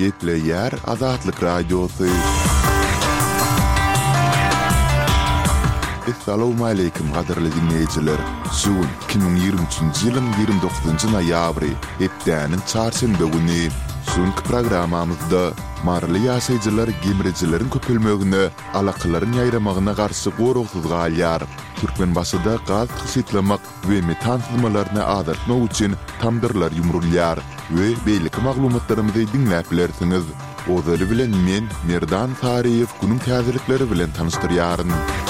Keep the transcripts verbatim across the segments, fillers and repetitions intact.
Gepleyer Azatlık Radyosu. Assalamu alaikum qadarly dinleyijiler. Şuun iki bin ýygrimi üçünji ýylyň ýygrimi dokuzynjy noýabry, hepdäniň çarşembe güni. Şuňky programamyzda marly ýaşaýjylar gimrejileriň köpelmegine, alaqalaryň ýaýramagyna garşy gorugsyz galýar. Türkmenbaşyda gaz hyşytlamak we metan sızmalaryna adatmak üçin tamdyrlar ýumrulýar we beýleki maglumatlarymyzy dinläp bilersiňiz. Ozaly bilen men Merdan Tariýew günüň täzelikleri bilen tanıştyrýaryn.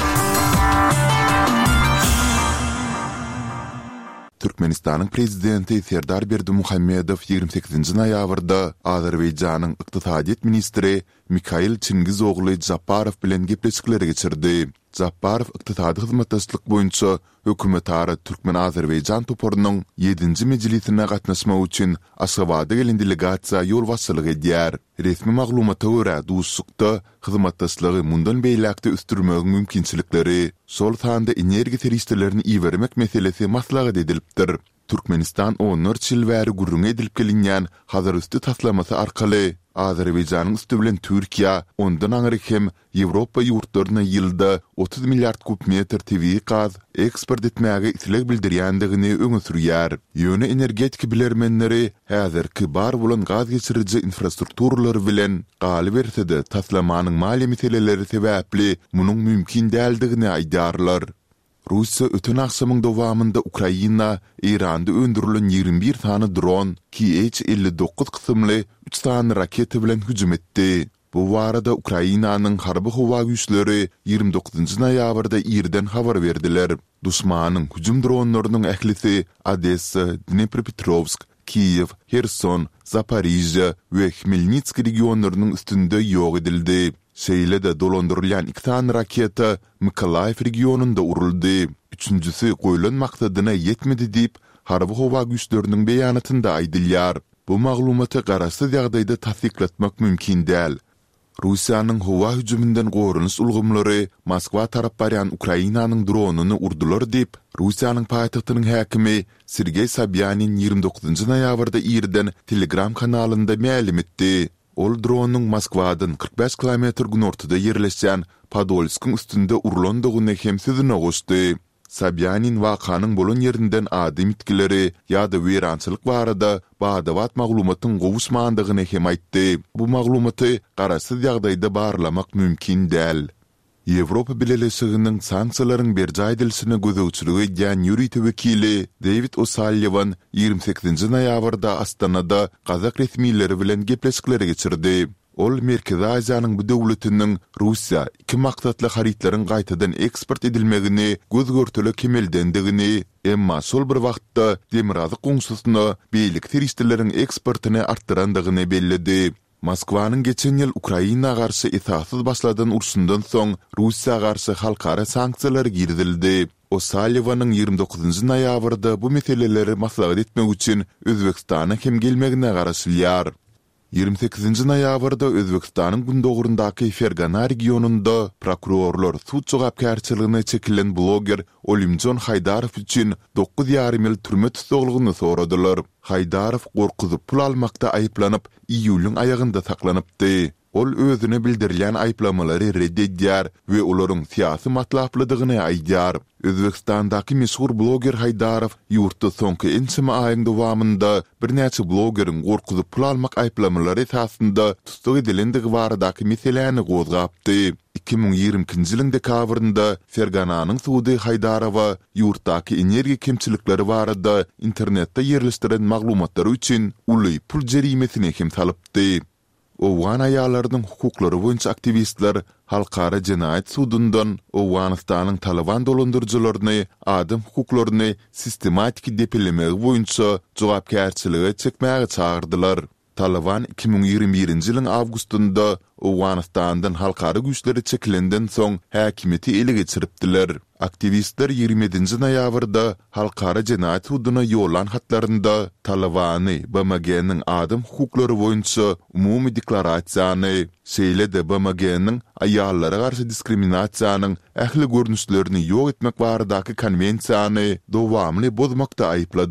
Türkmenistanyň prezidenti Serdar Berdimuhammedow ýygrimi sekizinji noýabrda Azerbaýjanyň ykdysadyýet ministri Mikhail Çingizogly Japarow bilen gepleşikleri geçirdi. Japarow ykdysady hyzmatdaşlyk boýunça hökümet ara Türkmen-Azerbaýjan toporunyň ýedinji mejlisine gatnaşmak üçin Aşgabatda gelen delegasiýa ýol başçylyk edýär. Resmi maglumata görä duşlukda hyzmatdaşlygy mundan beýlekde üstürmegiň mümkinçilikleri, şol sanda energiýa teristlerini iýermek meselesi maslahat edilipdir. Türkmenistan on dört ýyl bäri gurrun edilip gelinýän hazır üstü taslamasy arkaly Azerbaýjanyň üstü bilen Türkiýa ondan aňry hem Ýewropa ýurtlaryna ýylda otuz milliard kubmetr tabii gaz eksport etmäge isleg bildirýändigini öňe sürýär. Ýöne energetik bilermenleri häzirki bar bolan gaz geçiriji infrastrukturalary bilen galy bersede taslamanyň mali meseleleri sebäpli munyň mümkin däldigini aýdarlar. Russiýa ötün akşamyň dowamında Ukraina, Iranda öndürilen ýygrimi bir sany dron, K H elli dokuz kysymly üç sany raketa bilen hüjüm etdi. Bu barada Ukrainanyň harby howa güýçleri ýygrimi dokuzynjy noýabrda ýerden habar berdiler. Duşmanyň hüjüm dronlarynyň ählisi Odessa, Dnepropetrovsk, Kiyev, Kherson, Zaporizhia we Khmelnytski regionlarynyň üstünde ýok edildi. Şeýlede dolandyrylýan iki tane raketa Mykolaýew regionunda uruldy. Üçüncüsü goýulan maksadyna ýetmedi diýip harby howa güýçleriniň beýanatynda aýdylýar. Bu maglumaty garaşsyz ýagdaýda tasdiklatmak mümkin däl. Russiýanyň howa hüjümünden gorunuş ulgamlary Moskwa tarap barýan Ukrainanyň dronuny urdular diýip Russiýanyň paýtagtynyň häkimi Sergey Sobyanin ýygrimi dokuzynjy noýabrda ýerden Telegram kanalynda ma'lum etdi. Ol dronuň Moskwadan kırk beş kilometr günortada ýerleşýän Podolskiň üstünde urulandygyny hem sözüne goşdy. Sobyanin wakanyň bolan ýerinden ady mitkileri ýa-da werançylyk barada badawat maglumatyň gowuşmandygyny hem aýtdy. Bu maglumaty garaşsyz ýagdaýda barlamak mümkin däl. Ýewropa Birleşiginiň sanksiýalaryň berje edilisine gözegçilik edýän ýürüýte wekili David O'Sullivan ýygrimi sekizinji noýabrda Astanada Kazak resmiýetleri bilen gepleşikleri geçirdi. Ol Merkezi Aziýanyň bu döwletiniň Russiýa iki maksatly haritlaryň gaýtadan eksport edilmegini gözgörtüle kemeldendigini, emma şol bir wagtda demirazy goňşusyna beýlik teristleriň eksportyny artdyrandygyny bellidi. Moskwanyň geçen ýyl Ukraina garşy esasyz başladan urşundan soň Russiýa garşy halkara sanksiýalar girdildi. O'Sullivanyň ýygrimi dokuzynjy noýabrda bu meseleleri maslahat etmek üçin Özbekistana hem gelmegine garaşylýar. ýygrimi sekizinji noýabrda Özbekistanyň gündogurundaky Fergana regionunda prokurorlar suç jogapkärçiligiне çekilen bloger Olimjon Haydarow üçin dokuz ýarym ýyl türme tutuglygyny soradylar. Haydarow gorkuzyp pul almakda aýplanyp iýulyň aýagynda saklanypdy. Ol özüne bildirilýän aýplamalary reddedýär we olaryň syýasy matlaplydygyny aýdýar. Özbekistandaky meşhur bloger Haydarow ýurtda soňky ençime aýyň dowamında bir näçe blogeriň gorkuzyp pul almak aýplamalary esasında tutsak edilendigi baradaky meseleni gozgapdy. iki bin ýigriminji ýylyň dekabrynda Fergananyň sudy Haydarowa ýurtdaky energiýa kemçilikleri barada internetde ýerleşdiren maglumatlar üçin uly pul jerimesine hem salypdy. Owan aýallarynyň hukuklary boýunça aktivistler halkara jenaýat sudundan Owganystanyň Taliban dolandyrjylaryny, adam hukuklaryny sistematik depelemegi boýunça jogapkärçilige çekmäge çağırdylar. Taliban iki bin ýygrimi birinji ýylyň awgustunda Owganystandan halkara güýçleri çekilenden soň häkimeti ele geçiripdiler. Aktivistler ýygrimi ýedinji noýabrda halkara jenaýat sudyna ýolan hatlarynda Talibany B M G'niň adam hukuklary boýunça umumy deklarasiýany, şeýle-de B M G'niň aýallara garşy diskriminasiýanyň ähli görnüşlerini ýok etmek baradaky konwensiýany dowamly bozmakda aýplady.